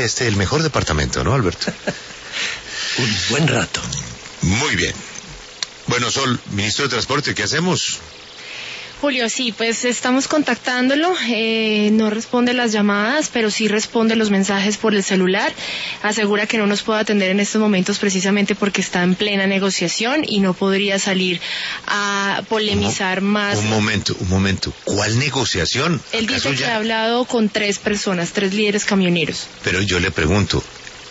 parece el mejor departamento, ¿no, Alberto? Un buen rato. Muy bien. Bueno, Sol, ministro de Transporte, ¿qué hacemos? Julio, sí, pues estamos contactándolo, no responde las llamadas, pero sí responde los mensajes por el celular. Asegura que no nos puede atender en estos momentos precisamente porque está en plena negociación y no podría salir a polemizar más. Un momento. ¿Cuál negociación? Él dice que ha hablado con 3 personas, 3 líderes camioneros. Pero yo le pregunto,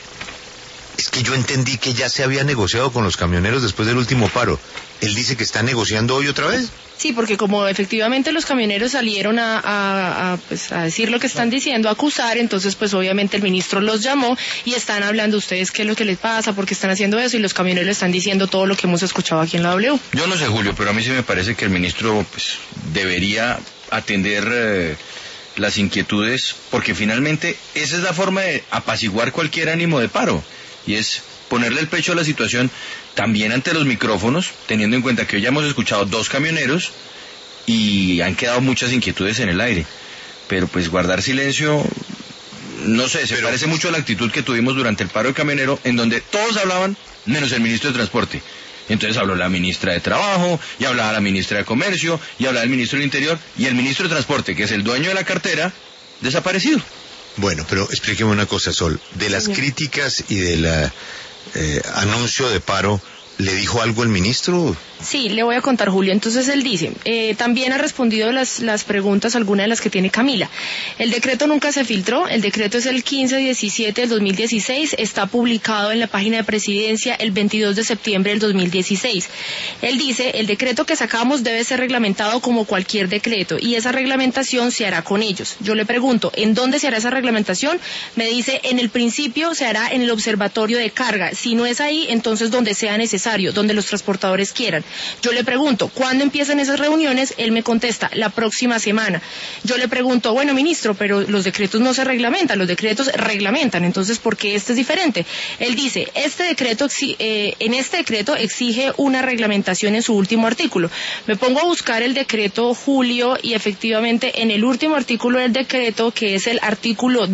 es que yo entendí que ya se había negociado con los camioneros después del último paro. ¿Él dice que está negociando hoy otra vez? Sí, porque como efectivamente los camioneros salieron a decir lo que están diciendo, a acusar, entonces pues obviamente el ministro los llamó y están hablando ustedes qué es lo que les pasa, por qué están haciendo eso, y los camioneros están diciendo todo lo que hemos escuchado aquí en la W. Yo no sé, Julio, pero a mí sí me parece que el ministro pues debería atender las inquietudes, porque finalmente esa es la forma de apaciguar cualquier ánimo de paro, y es ponerle el pecho a la situación también ante los micrófonos, teniendo en cuenta que hoy ya hemos escuchado 2 camioneros y han quedado muchas inquietudes en el aire. Pero pues guardar silencio, no sé, se parece mucho a la actitud que tuvimos durante el paro de camionero, en donde todos hablaban, menos el ministro de Transporte. Entonces habló la ministra de Trabajo, y hablaba la ministra de Comercio, y hablaba el ministro del Interior, y el ministro de Transporte, que es el dueño de la cartera, desaparecido. Bueno, pero explíqueme una cosa, Sol. De las críticas y del anuncio de paro, ¿le dijo algo el ministro? Sí, le voy a contar, Julio. Entonces él dice, también ha respondido las preguntas, algunas de las que tiene Camila. El decreto nunca se filtró, el decreto es el 1517 del 2016, está publicado en la página de Presidencia el 22 de septiembre del 2016. Él dice, el decreto que sacamos debe ser reglamentado como cualquier decreto y esa reglamentación se hará con ellos. Yo le pregunto, ¿en dónde se hará esa reglamentación? Me dice, en el principio se hará en el observatorio de carga. Si no es ahí, entonces donde sea necesario, donde los transportadores quieran. Yo le pregunto, ¿cuándo empiezan esas reuniones? Él me contesta, la próxima semana. Yo le pregunto, bueno, ministro, pero los decretos no se reglamentan, los decretos reglamentan, entonces, ¿por qué este es diferente? Él dice, en este decreto exige una reglamentación en su último artículo. Me pongo a buscar el decreto, Julio, y efectivamente en el último artículo del decreto, que es el artículo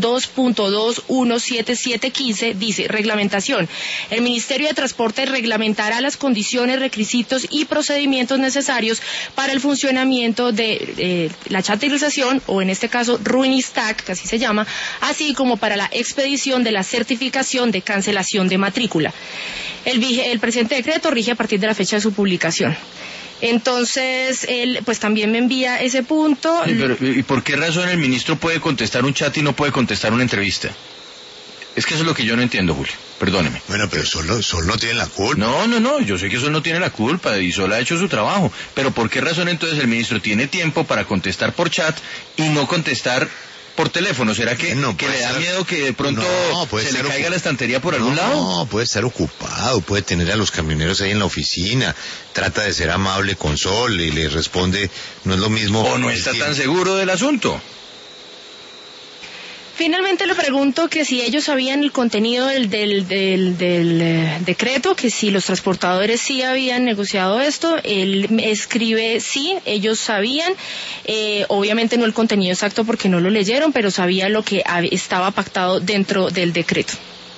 2.217715, dice, reglamentación. El Ministerio de Transporte reglamentará las condiciones, requisitos y procedimientos necesarios para el funcionamiento de la chatarrización, o en este caso Ruinistac, que así se llama, así como para la expedición de la certificación de cancelación de matrícula. El presente decreto rige a partir de la fecha de su publicación. Entonces, él pues también me envía ese punto. Sí, pero ¿y por qué razón el ministro puede contestar un chat y no puede contestar una entrevista? Es que eso es lo que yo no entiendo, Julio. Perdóneme. Bueno, pero Sol no tiene la culpa. No, yo sé que Sol no tiene la culpa y Sol ha hecho su trabajo. Pero ¿por qué razón entonces el ministro tiene tiempo para contestar por chat y no contestar por teléfono? ¿Será que le da miedo que de pronto se le caiga la estantería por algún lado? No, puede estar ocupado, puede tener a los camioneros ahí en la oficina, trata de ser amable con Sol y le responde, no es lo mismo. O no está tan seguro del asunto. Finalmente le pregunto que si ellos sabían el contenido del decreto, que si los transportadores sí habían negociado esto. Él me escribe sí, ellos sabían, obviamente no el contenido exacto porque no lo leyeron, pero sabía lo que estaba pactado dentro del decreto.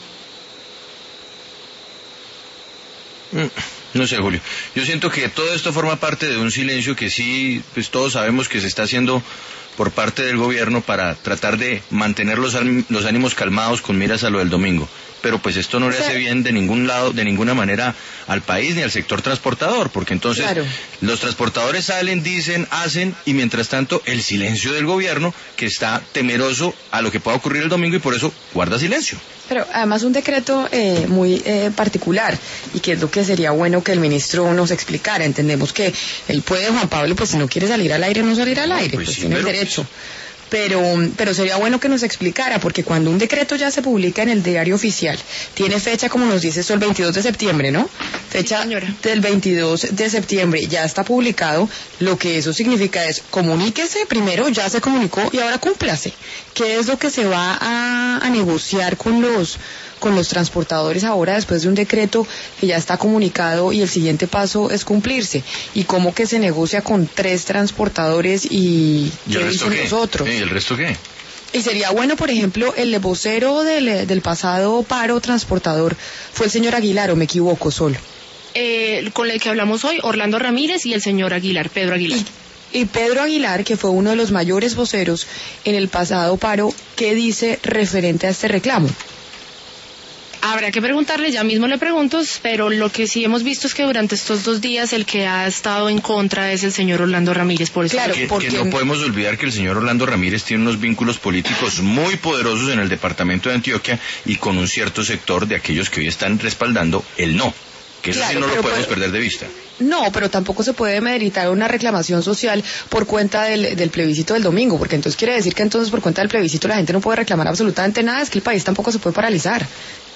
No sé, Julio, yo siento que todo esto forma parte de un silencio que sí, pues todos sabemos que se está haciendo por parte del gobierno para tratar de mantener los ánimos calmados con miras a lo del domingo. Pero pues esto no le hace bien de ningún lado, de ninguna manera al país ni al sector transportador, porque entonces los transportadores salen, dicen, hacen, y mientras tanto el silencio del gobierno, que está temeroso a lo que pueda ocurrir el domingo y por eso guarda silencio. Pero además un decreto muy particular, y que es lo que sería bueno que el ministro nos explicara. Entendemos que él puede, Juan Pablo, pues si no quiere salir al aire, no salir al aire, pues tiene el derecho. Pero sería bueno que nos explicara, porque cuando un decreto ya se publica en el diario oficial, tiene fecha, como nos dice esto, el 22 de septiembre, ¿no? Fecha del 22 de septiembre, ya está publicado, lo que eso significa es, comuníquese primero, ya se comunicó, y ahora cúmplase. ¿Qué es lo que se va a negociar con los transportadores ahora después de un decreto que ya está comunicado y el siguiente paso es cumplirse? ¿Y cómo que se negocia con 3 transportadores y qué dicen los otros? ¿Y el resto qué? Y sería bueno, por ejemplo, el vocero del pasado paro transportador fue el señor Aguilar, ¿o me equivoco solo? Con el que hablamos hoy, Orlando Ramírez y el señor Aguilar, Pedro Aguilar. Y Pedro Aguilar, que fue uno de los mayores voceros en el pasado paro, ¿qué dice referente a este reclamo? Habrá que preguntarle, ya mismo le pregunto, pero lo que sí hemos visto es que durante estos 2 días el que ha estado en contra es el señor Orlando Ramírez. Por eso claro, porque no podemos olvidar que el señor Orlando Ramírez tiene unos vínculos políticos muy poderosos en el departamento de Antioquia y con un cierto sector de aquellos que hoy están respaldando el no. Que eso claro, sí no lo podemos perder de vista. No, pero tampoco se puede meditar una reclamación social por cuenta del plebiscito del domingo, porque entonces quiere decir que entonces por cuenta del plebiscito la gente no puede reclamar absolutamente nada, es que el país tampoco se puede paralizar.